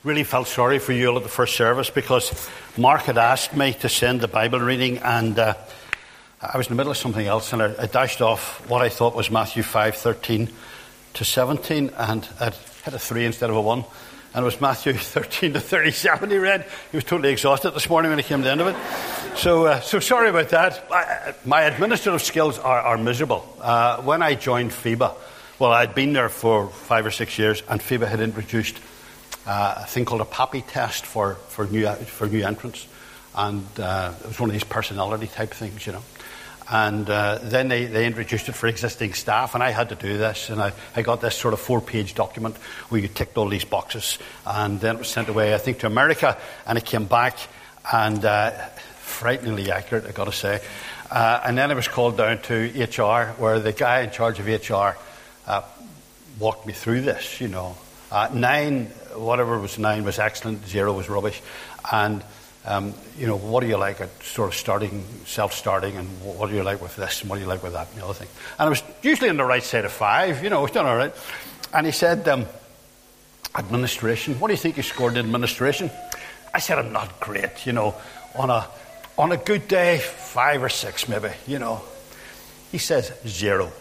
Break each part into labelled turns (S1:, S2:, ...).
S1: really felt sorry for you all at the first service because Mark had asked me to send the Bible reading, and I was in the middle of something else, and I dashed off what I thought was Matthew 5:13 to 17, and I'd hit a 3 instead of a 1, and it was Matthew 13 to 37 he read. He was totally exhausted this morning when he came to the end of it. So sorry about that. My administrative skills are miserable. When I joined FEBA, well, I'd been there for 5 or 6 years, and FEBA had introduced a thing called a PAPI test for new entrants, and it was one of these personality type things, you know. And then they introduced it for existing staff, and I had to do this, and I got this sort of 4-page document where you ticked all these boxes, and then it was sent away, I think, to America, and it came back, and frighteningly accurate, I got to say. And then I was called down to HR, where the guy in charge of HR walked me through this, you know. 9, whatever was 9 was excellent, 0 was rubbish, and you know, what do you like at sort of self-starting, and what do you like with this, and what do you like with that, and the other thing. And I was usually on the right side of 5, you know, I was done all right. And he said, administration, what do you think you scored in administration? I said, I'm not great, you know, on a good day, 5 or 6 maybe, you know. He says, 0.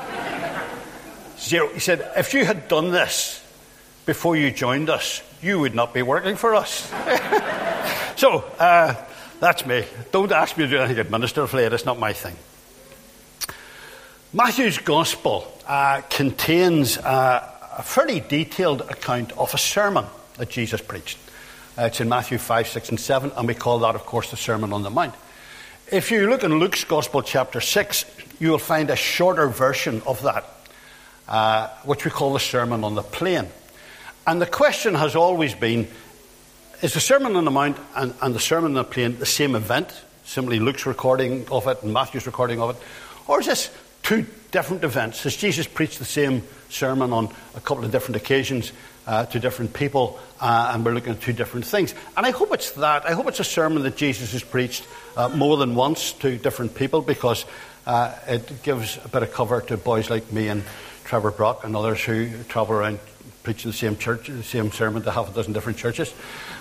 S1: 0. He said, if you had done this before you joined us, you would not be working for us. So, that's me. Don't ask me to do anything administratively. It's not my thing. Matthew's Gospel contains a fairly detailed account of a sermon that Jesus preached. It's in Matthew 5, 6, and 7, and we call that, of course, the Sermon on the Mount. If you look in Luke's Gospel, chapter 6, you will find a shorter version of that, which we call the Sermon on the Plain. And the question has always been, is the Sermon on the Mount and the Sermon on the Plain the same event? Simply Luke's recording of it and Matthew's recording of it? Or is this 2 different events? Has Jesus preached the same sermon on a couple of different occasions to different people, and we're looking at 2 different things? And I hope it's that. I hope it's a sermon that Jesus has preached more than once to different people, because it gives a bit of cover to boys like me and Trevor Brock and others who travel around preaching the same church, the same sermon to half a dozen different churches.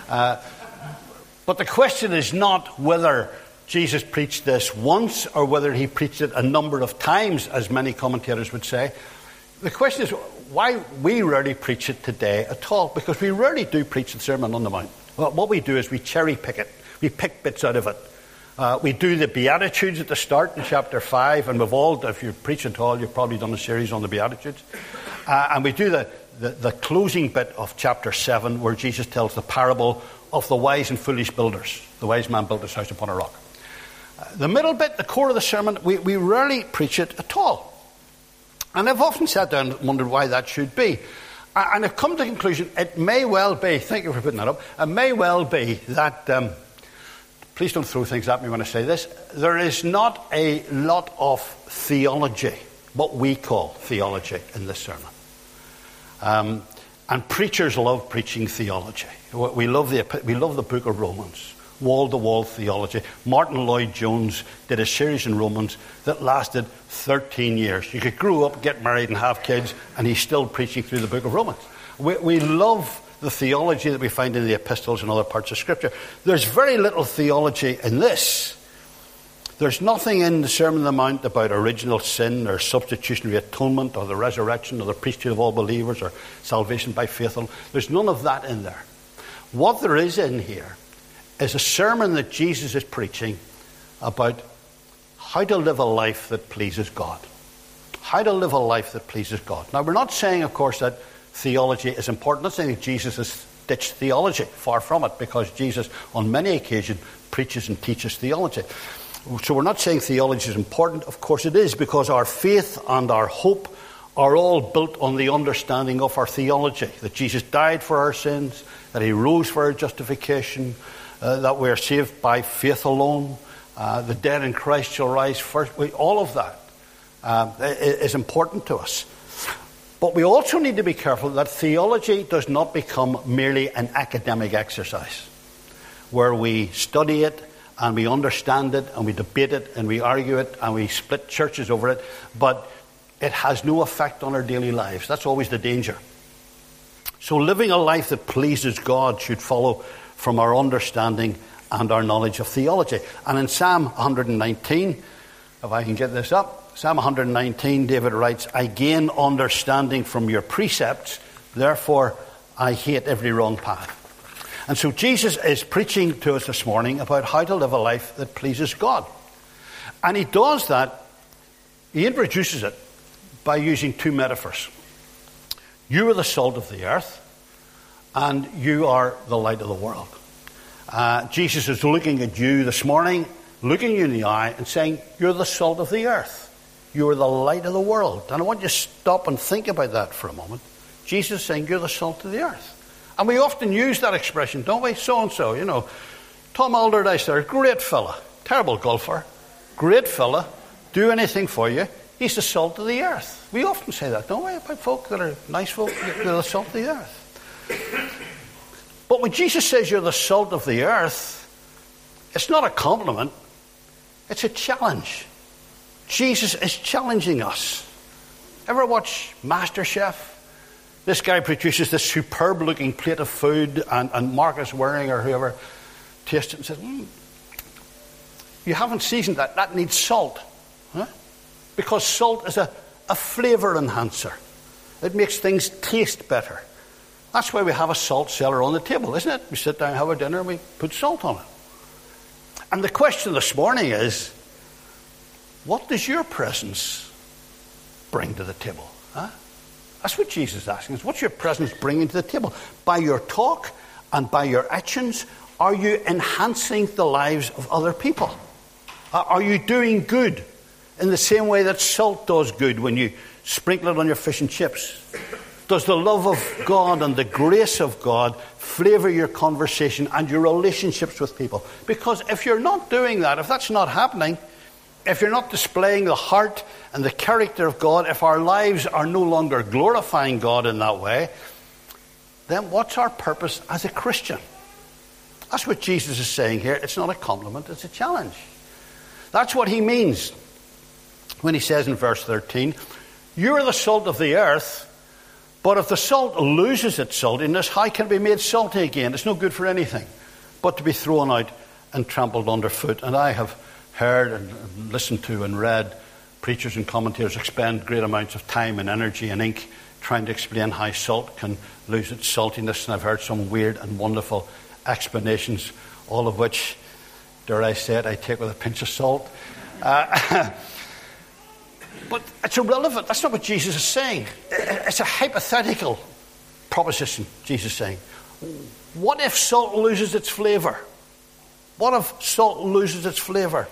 S1: But the question is not whether Jesus preached this once or whether he preached it a number of times, as many commentators would say. The question is why we rarely preach it today at all, because we rarely do preach the Sermon on the Mount. Well, what we do is we cherry pick it. We pick bits out of it. We do the Beatitudes at the start in chapter 5, and we've all, if you preach at all, you've probably done a series on the Beatitudes. And we do the closing bit of chapter 7, where Jesus tells the parable of the wise and foolish builders. The wise man built his house upon a rock. The middle bit, the core of the sermon, we rarely preach it at all. And I've often sat down and wondered why that should be. And I've come to the conclusion, it may well be, thank you for putting that up, it may well be that, please don't throw things at me when I say this, there is not a lot of theology, what we call theology, in this sermon. And preachers love preaching theology. We love the book of Romans, wall-to-wall theology. Martin Lloyd-Jones did a series in Romans that lasted 13 years. You could grow up, get married and have kids, and he's still preaching through the book of Romans. We love the theology that we find in the epistles and other parts of Scripture. There's very little theology in this. There's nothing in the Sermon on the Mount about original sin or substitutionary atonement or the resurrection or the priesthood of all believers or salvation by faith. There's none of that in there. What there is in here is a sermon that Jesus is preaching about how to live a life that pleases God. How to live a life that pleases God. Now, we're not saying, of course, that theology is important. I'm not saying that Jesus has ditched theology. Far from it, because Jesus, on many occasions, preaches and teaches theology. So we're not saying theology is important. Of course it is, because our faith and our hope are all built on the understanding of our theology. That Jesus died for our sins, that he rose for our justification, that we are saved by faith alone, the dead in Christ shall rise first. All of that is important to us. But we also need to be careful that theology does not become merely an academic exercise, where we study it and we understand it and we debate it and we argue it and we split churches over it, but it has no effect on our daily lives. That's always the danger. So living a life that pleases God should follow from our understanding and our knowledge of theology. And in Psalm 119, if I can get this up, Psalm 119, David writes, I gain understanding from your precepts, therefore I hate every wrong path. And so Jesus is preaching to us this morning about how to live a life that pleases God. And he does that, he introduces it by using two metaphors. You are the salt of the earth, and you are the light of the world. Jesus is looking at you this morning, looking you in the eye and saying, you're the salt of the earth. You are the light of the world. And I want you to stop and think about that for a moment. Jesus is saying, you're the salt of the earth. And we often use that expression, don't we? So-and-so, you know. Tom Alderdice there, great fella, terrible golfer, great fella, do anything for you. He's the salt of the earth. We often say that, don't we, about folk that are nice folk, they're the salt of the earth. But when Jesus says you're the salt of the earth, it's not a compliment, it's a challenge. Jesus is challenging us. Ever watch MasterChef? This guy produces this superb looking plate of food, and Marcus Waring or whoever tastes it and says, you haven't seasoned that, that needs salt. Huh? Because salt is a flavour enhancer. It makes things taste better. That's why we have a salt cellar on the table, isn't it? We sit down, have our dinner, and we put salt on it. And the question this morning is, what does your presence bring to the table? Huh? That's what Jesus is asking us. What's your presence bringing to the table? By your talk and by your actions, are you enhancing the lives of other people? Are you doing good in the same way that salt does good when you sprinkle it on your fish and chips? Does the love of God and the grace of God flavour your conversation and your relationships with people? Because if you're not doing that, if that's not happening, if you're not displaying the heart and the character of God, if our lives are no longer glorifying God in that way, then what's our purpose as a Christian? That's what Jesus is saying here. It's not a compliment, it's a challenge. That's what he means when he says in verse 13, you are the salt of the earth, but if the salt loses its saltiness, how can it be made salty again? It's no good for anything but to be thrown out and trampled underfoot. And I have heard and listened to and read preachers and commentators expend great amounts of time and energy and ink trying to explain how salt can lose its saltiness. And I've heard some weird and wonderful explanations, all of which, dare I say it, I take with a pinch of salt. But it's irrelevant. That's not what Jesus is saying. It's a hypothetical proposition, Jesus is saying. What if salt loses its flavour? What if salt loses its flavour?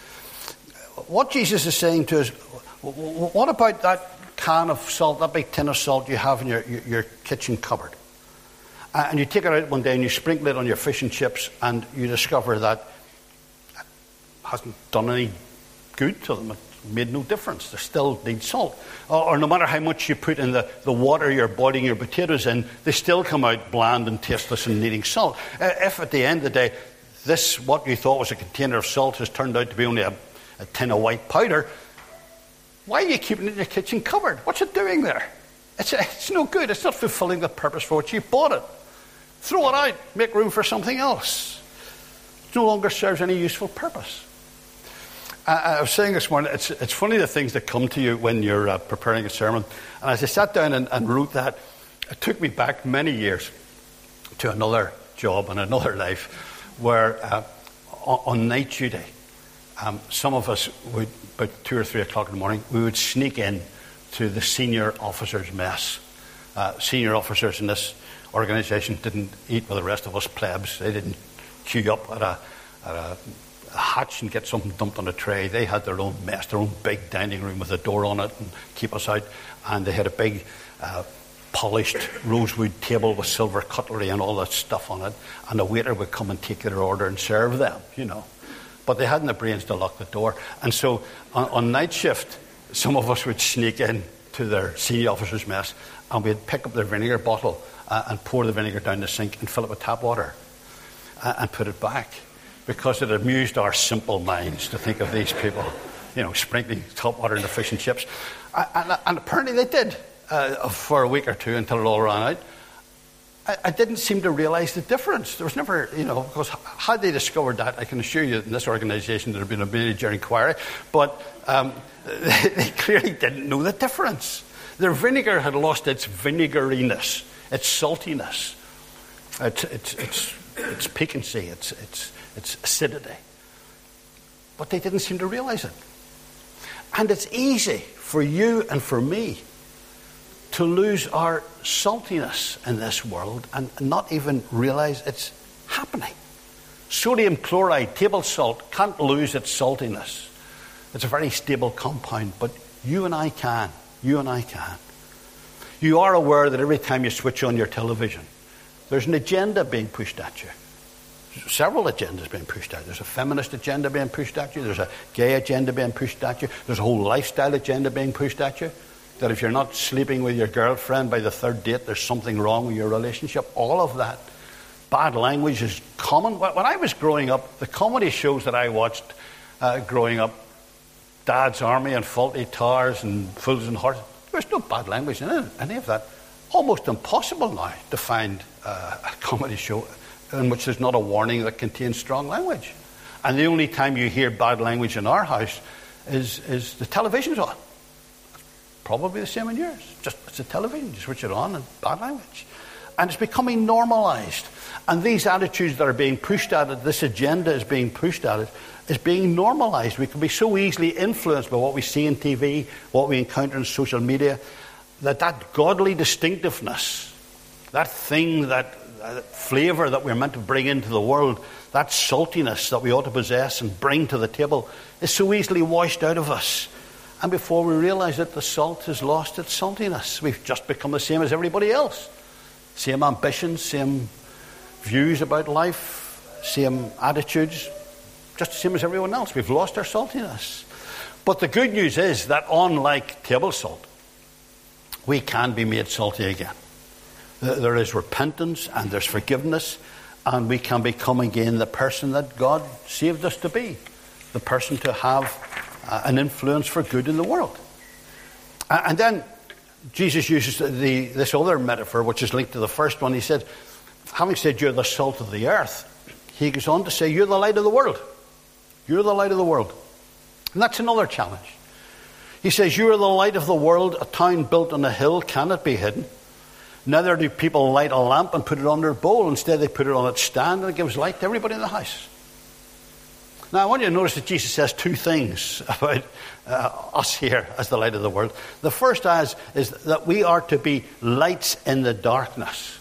S1: What Jesus is saying to us, what about that can of salt, that big tin of salt you have in your kitchen cupboard? And you take it out one day and you sprinkle it on your fish and chips and you discover that it hasn't done any good to them. It made no difference. They still need salt. Or no matter how much you put in the water you're boiling your potatoes in, they still come out bland and tasteless and needing salt. If at the end of the day, this, what you thought was a container of salt, has turned out to be only a tin of white powder, why are you keeping it in your kitchen cupboard? What's it doing there? It's no good. It's not fulfilling the purpose for which you bought it. Throw it out. Make room for something else. It no longer serves any useful purpose. I was saying this morning, it's funny the things that come to you when you're preparing a sermon. And as I sat down and wrote that, it took me back many years to another job and another life where on night duty, some of us would, about 2 or 3 o'clock in the morning, we would sneak in to the senior officers' mess. Senior officers in this organisation didn't eat with the rest of us plebs. They didn't queue up at a hatch and get something dumped on a tray. They had their own mess, their own big dining room with a door on it and keep us out. And they had a big polished rosewood table with silver cutlery and all that stuff on it. And the waiter would come and take their order and serve them, you know. But they hadn't the brains to lock the door. And so on night shift, some of us would sneak in to their senior officers' mess and we'd pick up their vinegar bottle and pour the vinegar down the sink and fill it with tap water and put it back. Because it amused our simple minds to think of these people, you know, sprinkling tap water into fish and chips. And apparently they did for a week or two until it all ran out. I didn't seem to realize the difference. There was never, because had they discovered that, I can assure you in this organisation there had been a major inquiry, but they clearly didn't know the difference. Their vinegar had lost its vinegariness, its saltiness, its piquancy, its acidity. But they didn't seem to realize it. And it's easy for you and for me to lose our saltiness in this world and not even realize it's happening. Sodium chloride, table salt, can't lose its saltiness. It's a very stable compound, but you and I can. You and I can. You are aware that every time you switch on your television, there's an agenda being pushed at you. Several agendas being pushed at you. There's a feminist agenda being pushed at you. There's a gay agenda being pushed at you. There's a whole lifestyle agenda being pushed at you. That if you're not sleeping with your girlfriend by the third date, there's something wrong with your relationship. All of that. Bad language is common. When I was growing up, the comedy shows that I watched growing up, Dad's Army and Fawlty Towers and Fools and Horses, there was no bad language in any of that. Almost impossible now to find a comedy show in which there's not a warning that contains strong language. And the only time you hear bad language in our house is the television's on. Probably the same in yours. It's a television. You switch it on and bad language. And it's becoming normalized. And these attitudes that are being pushed at it, this agenda is being pushed at it, is being normalized. We can be so easily influenced by what we see on TV, what we encounter on social media, that godly distinctiveness, that thing, that flavour that we're meant to bring into the world, that saltiness that we ought to possess and bring to the table, is so easily washed out of us. And before we realise it, the salt has lost its saltiness. We've just become the same as everybody else. Same ambitions, same views about life, same attitudes, just the same as everyone else. We've lost our saltiness. But the good news is that unlike table salt, we can be made salty again. There is repentance and there's forgiveness, and we can become again the person that God saved us to be, the person to have an influence for good in the world. And then Jesus uses this other metaphor, which is linked to the first one. He said, having said you're the salt of the earth, he goes on to say you're the light of the world. You're the light of the world. And that's another challenge. He says, you are the light of the world. A town built on a hill cannot be hidden. Neither do people light a lamp and put it under a bowl. Instead, they put it on its stand, and it gives light to everybody in the house. Now, I want you to notice that Jesus says two things about us here as the light of the world. The first is that we are to be lights in the darkness.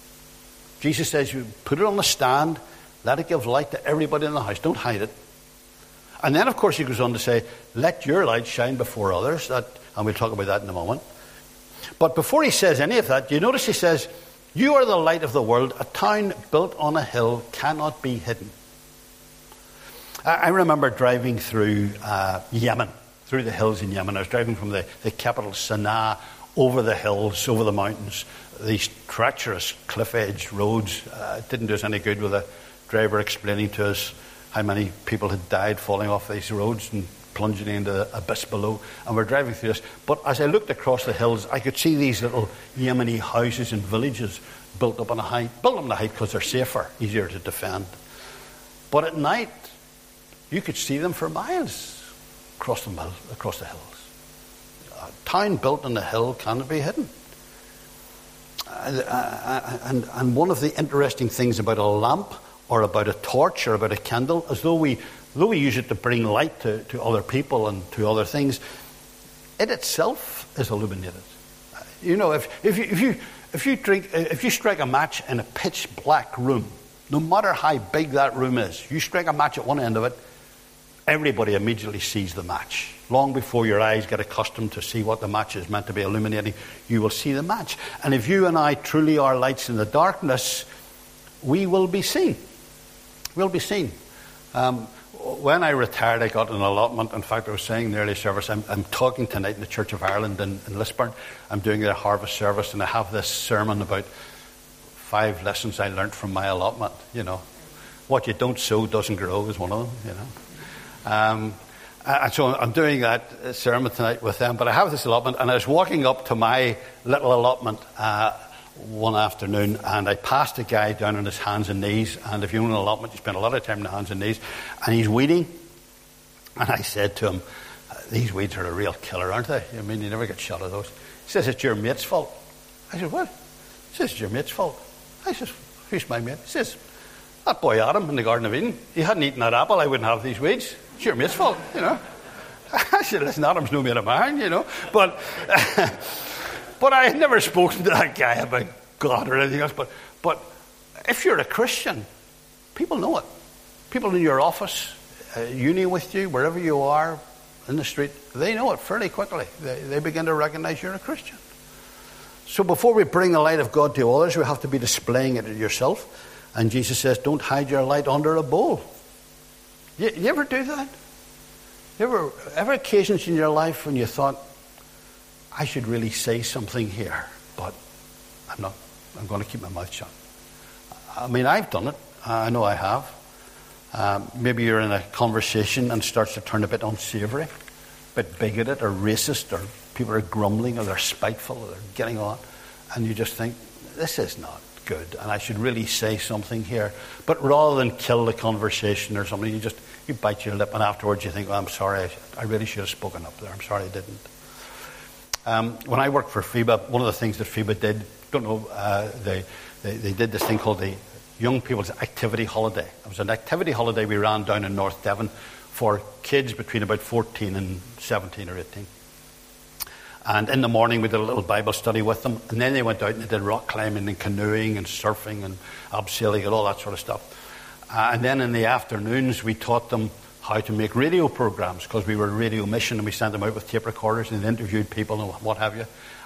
S1: Jesus says, you put it on the stand, let it give light to everybody in the house. Don't hide it. And then, of course, he goes on to say, let your light shine before others. And we'll talk about that in a moment. But before he says any of that, you notice he says, you are the light of the world. A town built on a hill cannot be hidden. I remember driving through Yemen, through the hills in Yemen. I was driving from the capital Sana'a over the hills, over the mountains, these treacherous cliff-edge roads. It didn't do us any good with the driver explaining to us how many people had died falling off these roads and plunging into the abyss below. And we're driving through this. But as I looked across the hills, I could see these little Yemeni houses and villages built up on a height. Built up on a height because they're safer, easier to defend. But at night, you could see them for miles across the hills. A town built on a hill cannot be hidden. And one of the interesting things about a lamp or about a torch or about a candle, as though we use it to bring light to other people and to other things, it itself is illuminated. You know, if you strike a match in a pitch black room, no matter how big that room is, you strike a match at one end of it, everybody immediately sees the match. Long before your eyes get accustomed to see what the match is meant to be illuminating, you will see the match. And if you and I truly are lights in the darkness, we will be seen. We'll be seen. When I retired, I got an allotment. In fact, I was saying in the early service, I'm talking tonight in the Church of Ireland in Lisburn. I'm doing their harvest service, and I have this sermon about 5 lessons I learned from my allotment. You know, what you don't sow doesn't grow is one of them, you know. And so I'm doing that sermon tonight with them. But I have this allotment, and I was walking up to my little allotment one afternoon, and I passed a guy down on his hands and knees, and if you own an allotment, you spend a lot of time on the hands and knees, and he's weeding. And I said to him, these weeds are a real killer, aren't they? I mean, you never get shot of those. He says, it's your mate's fault. I said, what? He says, it's your mate's fault. I says, who's my mate? He says, that boy Adam in the Garden of Eden. He hadn't eaten that apple, I wouldn't have these weeds. It's your mate's fault, you know. I said, listen, Adam's no mate of mine, you know. But I had never spoken to that guy about God or anything else. But if you're a Christian, people know it. People in your office, uni with you, wherever you are, in the street, they know it fairly quickly. They begin to recognize you're a Christian. So before we bring the light of God to others, we have to be displaying it to yourself. And Jesus says, don't hide your light under a bowl. You ever do that? Ever occasions in your life when you thought, I should really say something here, but I'm not. I'm going to keep my mouth shut. I mean, I've done it. I know I have. Maybe you're in a conversation and it starts to turn a bit unsavory, a bit bigoted or racist, or people are grumbling or they're spiteful or they're getting on, and you just think, this is not good and I should really say something here. But rather than kill the conversation or something, you bite your lip, and afterwards you think, oh, I'm sorry, I really should have spoken up there. I'm sorry I didn't. When I worked for FEBA, one of the things that FEBA did, they did this thing called the Young People's Activity Holiday. It was an activity holiday we ran down in North Devon for kids between about 14 and 17 or 18. And in the morning we did a little Bible study with them, and then they went out and they did rock climbing and canoeing and surfing and abseiling and all that sort of stuff. And then in the afternoons we taught them how to make radio programs, because we were a radio mission and we sent them out with tape recorders and they interviewed people and what have you.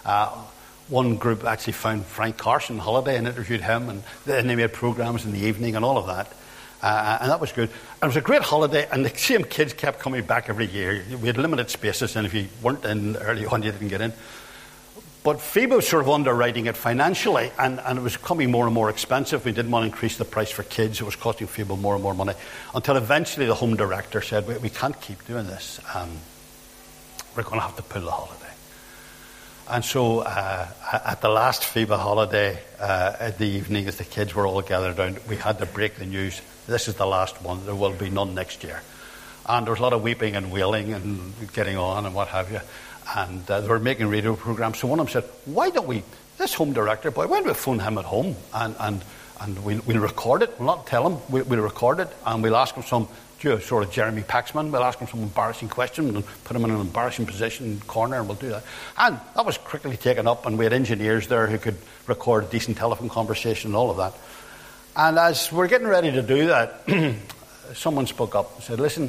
S1: One group actually found Frank Carson Holiday and interviewed him, and then they made programs in the evening and all of that. And that was good. And it was a great holiday, and the same kids kept coming back every year. We had limited spaces, and if you weren't in early on, you didn't get in. But FEBA was sort of underwriting it financially, and it was becoming more and more expensive. We didn't want to increase the price for kids. It was costing FEBA more and more money, until eventually the home director said, we can't keep doing this. We're going to have to pull the holiday. And so at the last FEBA holiday, at the evening, as the kids were all gathered around, we had to break the news. This is the last one. There will be none next year. And there was a lot of weeping and wailing and getting on and what have you. And they were making radio programs. So one of them said, why don't we, this home director boy, why don't we phone him at home and we'll record it. We'll not tell him. We'll record it, and we'll ask him some sort of Jeremy Paxman. We'll ask him some embarrassing question and put him in an embarrassing position corner, and we'll do that. And that was quickly taken up, and we had engineers there who could record a decent telephone conversation and all of that. And as we're getting ready to do that, someone spoke up and said, listen,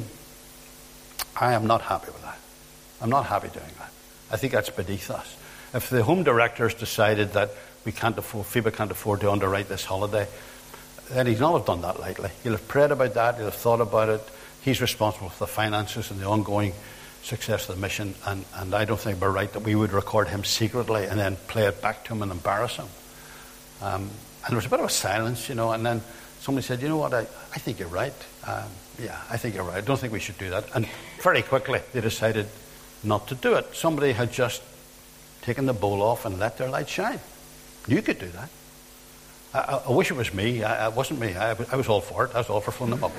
S1: I am not happy with that. I'm not happy doing that. I think that's beneath us. If the home directors decided that FEBA can't afford to underwrite this holiday, then he's not have done that lightly. He'll have prayed about that, he'll have thought about it. He's responsible for the finances and the ongoing success of the mission, and I don't think we're right that we would record him secretly and then play it back to him and embarrass him. And there was a bit of a silence, and then somebody said, you know what, I think you're right. Yeah, I think you're right. I don't think we should do that. And very quickly they decided not to do it. Somebody had just taken the bowl off and let their light shine. You could do that. I wish it was me. It wasn't me. I was all for it. I was all for phoning them up,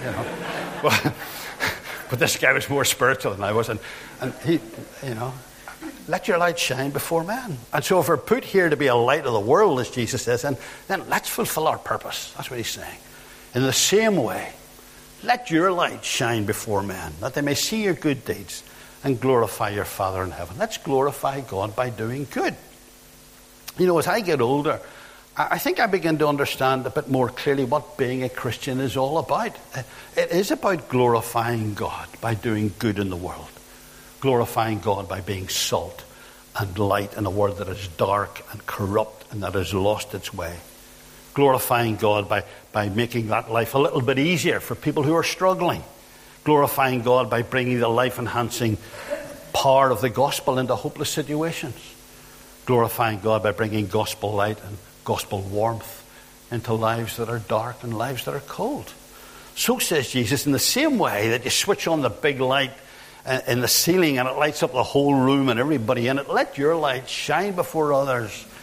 S1: But this guy was more spiritual than I was. And he, let your light shine before men. And so if we're put here to be a light of the world, as Jesus says, then let's fulfill our purpose. That's what he's saying. In the same way, let your light shine before men, that they may see your good deeds and glorify your Father in heaven. Let's glorify God by doing good. As I get older, I think I begin to understand a bit more clearly what being a Christian is all about. It is about glorifying God by doing good in the world. Glorifying God by being salt and light in a world that is dark and corrupt and that has lost its way. Glorifying God by making that life a little bit easier for people who are struggling. Glorifying God by bringing the life-enhancing power of the gospel into hopeless situations. Glorifying God by bringing gospel light and gospel warmth into lives that are dark and lives that are cold. So says Jesus, in the same way that you switch on the big light in the ceiling and it lights up the whole room and everybody in it, let your light shine before others,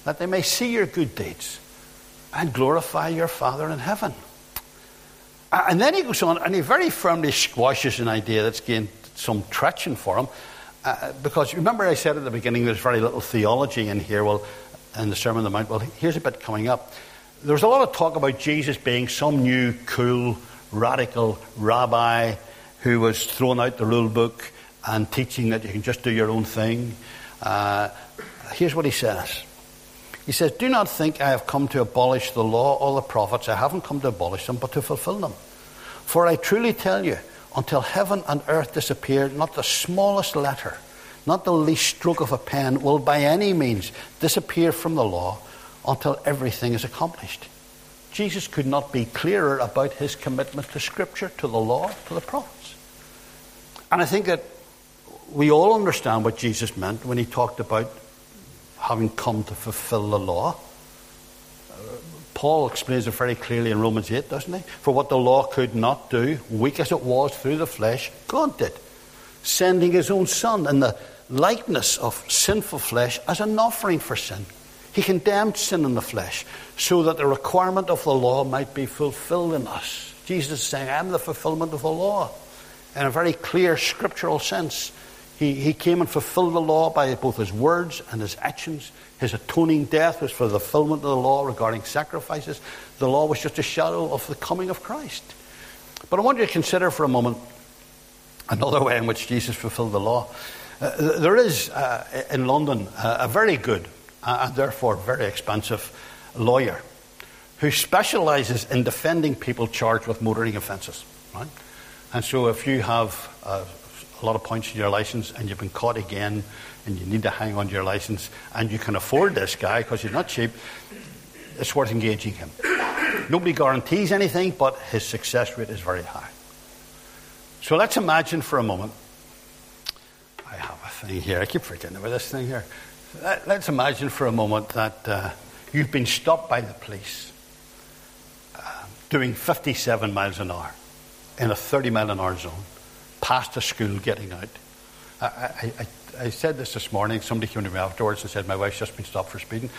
S1: that they may see your good deeds and glorify your Father in heaven. And then he goes on, and he very firmly squashes an idea that's gained some traction for him. Because remember I said at the beginning there's very little theology in here, well, in the Sermon on the Mount. Well, here's a bit coming up. There was a lot of talk about Jesus being some new, cool, radical rabbi who was throwing out the rule book and teaching that you can just do your own thing. Here's what he says. He says, "Do not think I have come to abolish the law or the prophets. I haven't come to abolish them, but to fulfill them. For I truly tell you, until heaven and earth disappear, not the smallest letter, not the least stroke of a pen will by any means disappear from the law until everything is accomplished." Jesus could not be clearer about his commitment to Scripture, to the law, to the prophets. And I think that we all understand what Jesus meant when he talked about having come to fulfill the law. Paul explains it very clearly in Romans 8, doesn't he? For what the law could not do, weak as it was through the flesh, God did, sending his own Son in the likeness of sinful flesh as an offering for sin. He condemned sin in the flesh so that the requirement of the law might be fulfilled in us. Jesus is saying, I'm the fulfillment of the law. In a very clear scriptural sense, he came and fulfilled the law by both his words and his actions. His atoning death was for the fulfillment of the law regarding sacrifices. The law was just a shadow of the coming of Christ. But I want you to consider for a moment another way in which Jesus fulfilled the law. There is in London a very good and therefore very expensive lawyer who specialises in defending people charged with motoring offences. Right? And so if you have a lot of points in your licence and you've been caught again and you need to hang on to your licence and you can afford this guy because he's not cheap, it's worth engaging him. Nobody guarantees anything, but his success rate is very high. So let's imagine for a moment, I have a thing here, I keep forgetting about this thing here. Let's imagine for a moment that you've been stopped by the police doing 57 miles an hour in a 30 mile an hour zone, past a school getting out. I said this morning, somebody came to me afterwards and said, my wife's just been stopped for speeding.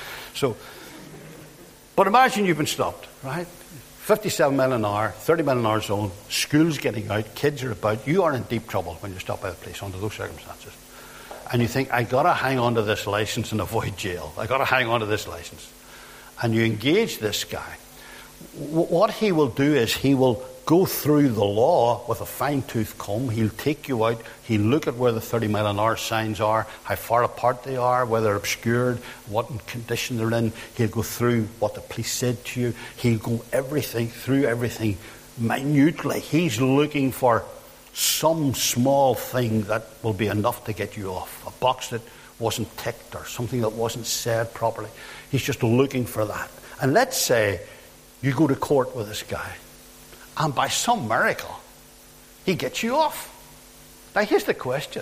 S1: But imagine you've been stopped, right? 57 mile an hour, 30 mile an hour zone, school's getting out, kids are about, you are in deep trouble when you're stopped by the police under those circumstances. And you think, I got to hang on to this license and avoid jail. I got to hang on to this license. And you engage this guy. What he will do is he will go through the law with a fine-tooth comb. He'll take you out. He'll look at where the 30 mile an hour signs are, how far apart they are, whether they're obscured, what condition they're in. He'll go through what the police said to you. He'll go through everything minutely. He's looking for some small thing that will be enough to get you off. A box that wasn't ticked or something that wasn't said properly. He's just looking for that. And let's say you go to court with this guy, and by some miracle, he gets you off. Now here's the question.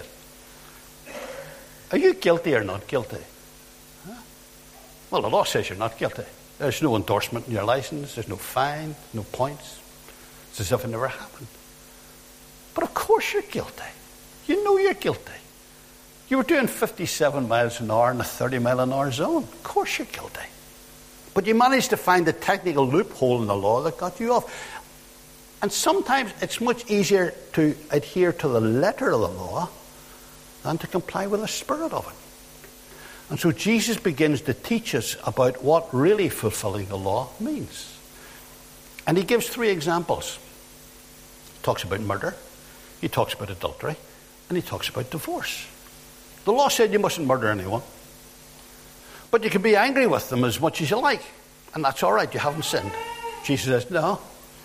S1: Are you guilty or not guilty? Huh? Well, the law says you're not guilty. There's no endorsement in your license. There's no fine, no points. It's as if it never happened. But of course you're guilty. You know you're guilty. You were doing 57 miles an hour in a 30 mile an hour zone. Of course you're guilty. But you managed to find a technical loophole in the law that got you off. And sometimes it's much easier to adhere to the letter of the law than to comply with the spirit of it. And so Jesus begins to teach us about what really fulfilling the law means. And he gives 3 examples. He talks about murder, he talks about adultery, and he talks about divorce. The law said you mustn't murder anyone. But you can be angry with them as much as you like. And that's all right, you haven't sinned. Jesus says, no.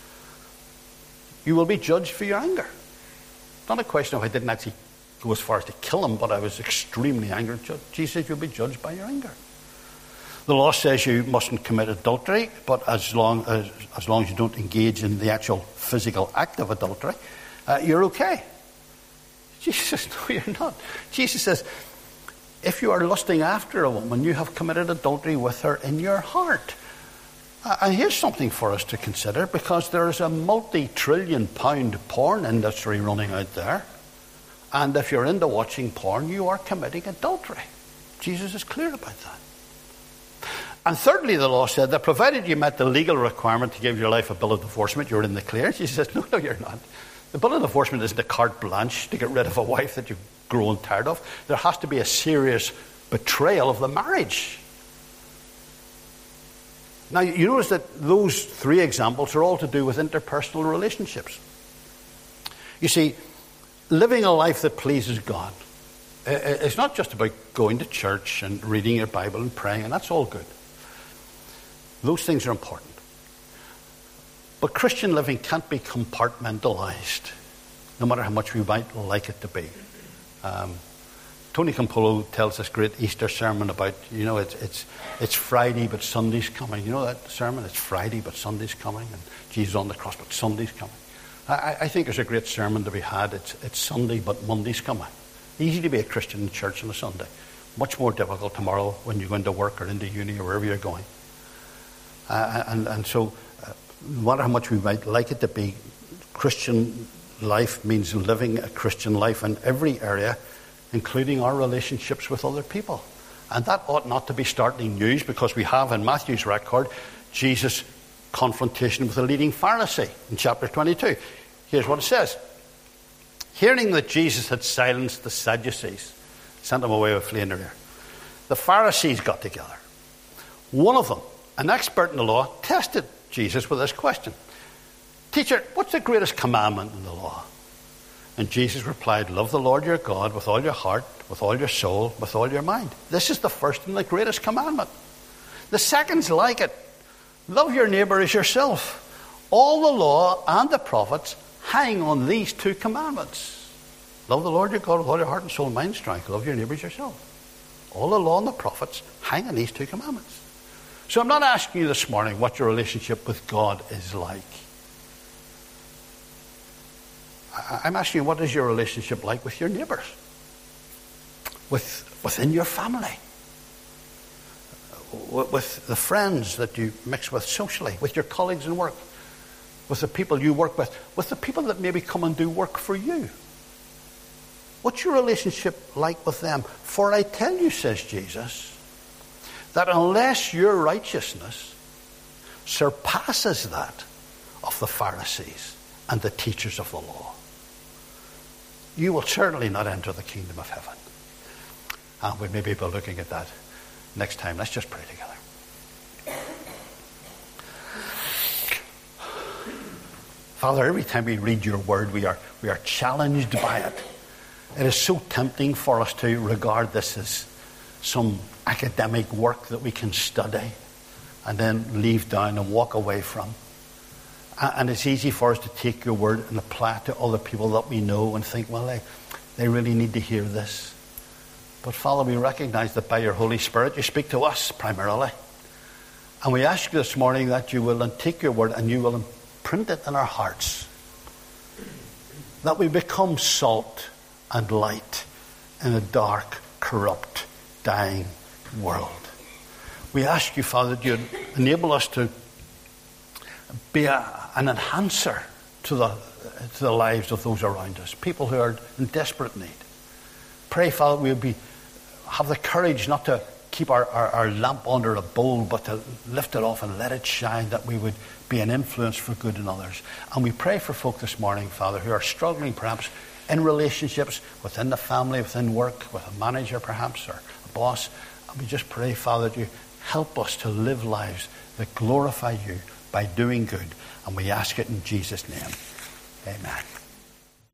S1: You will be judged for your anger. Not a question of I didn't actually go as far as to kill him, but I was extremely angry. Jesus says you'll be judged by your anger. The law says you mustn't commit adultery, but as long as you don't engage in the actual physical act of adultery, you're okay. Jesus says, no, you're not. Jesus says, if you are lusting after a woman, you have committed adultery with her in your heart. And here's something for us to consider, because there is a multi-trillion-pound porn industry running out there. And if you're into watching porn, you are committing adultery. Jesus is clear about that. And thirdly, the law said that provided you met the legal requirement to give your life a bill of divorcement, you're in the clear. She says, no, you're not. The bill of divorcement isn't a carte blanche to get rid of a wife that you've grown tired of. There has to be a serious betrayal of the marriage. Now, you notice that those three examples are all to do with interpersonal relationships. You see, living a life that pleases God, it's not just about going to church and reading your Bible and praying, and that's all good. Those things are important. But Christian living can't be compartmentalized, no matter how much we might like it to be. Tony Campolo tells this great Easter sermon about, it's Friday but Sunday's coming. You know that sermon? It's Friday but Sunday's coming, and Jesus on the cross but Sunday's coming. I think there's a great sermon to be had. It's Sunday but Monday's coming. Easy to be a Christian in church on a Sunday. Much more difficult tomorrow when you go into work or into uni or wherever you're going. So, no matter how much we might like it to be, Christian life means living a Christian life in every area, including our relationships with other people. And that ought not to be startling news, because we have in Matthew's record Jesus' confrontation with the leading Pharisee in chapter 22. Here's what it says. Hearing that Jesus had silenced the Sadducees, sent them away with fleeing their ear, the Pharisees got together. One of them, an expert in the law, tested Jesus with this question. Teacher, what's the greatest commandment in the law? And Jesus replied, love the Lord your God with all your heart, with all your soul, with all your mind. This is the first and the greatest commandment. The second's like it. Love your neighbour as yourself. All the law and the prophets hang on these two commandments. Love the Lord your God with all your heart and soul and mind, strength. Love your neighbour as yourself. All the law and the prophets hang on these two commandments. So I'm not asking you this morning what your relationship with God is like. I'm asking you, what is your relationship like with your neighbours? Within your family? With the friends that you mix with socially? With your colleagues in work? With the people you work with? With the people that maybe come and do work for you? What's your relationship like with them? For I tell you, says Jesus, that unless your righteousness surpasses that of the Pharisees and the teachers of the law, you will certainly not enter the kingdom of heaven. And we may be looking at that next time. Let's just pray together. Father, every time we read your word, we are challenged by it. It is so tempting for us to regard this as some academic work that we can study and then leave down and walk away from. And it's easy for us to take your word and apply it to other people that we know and think, well, they really need to hear this. But Father, we recognize that by your Holy Spirit you speak to us primarily. And we ask you this morning that you will take your word and you will imprint it in our hearts. That we become salt and light in a dark, corrupt, dying world. We ask you, Father, that you enable us to be an enhancer to the lives of those around us, people who are in desperate need. Pray, Father, we'll have the courage not to keep our lamp under a bowl, but to lift it off and let it shine, that we would be an influence for good in others. And we pray for folk this morning, Father, who are struggling perhaps in relationships within the family, within work, with a manager perhaps, or a boss. And we just pray, Father, that you help us to live lives that glorify you by doing good. And we ask it in Jesus' name. Amen.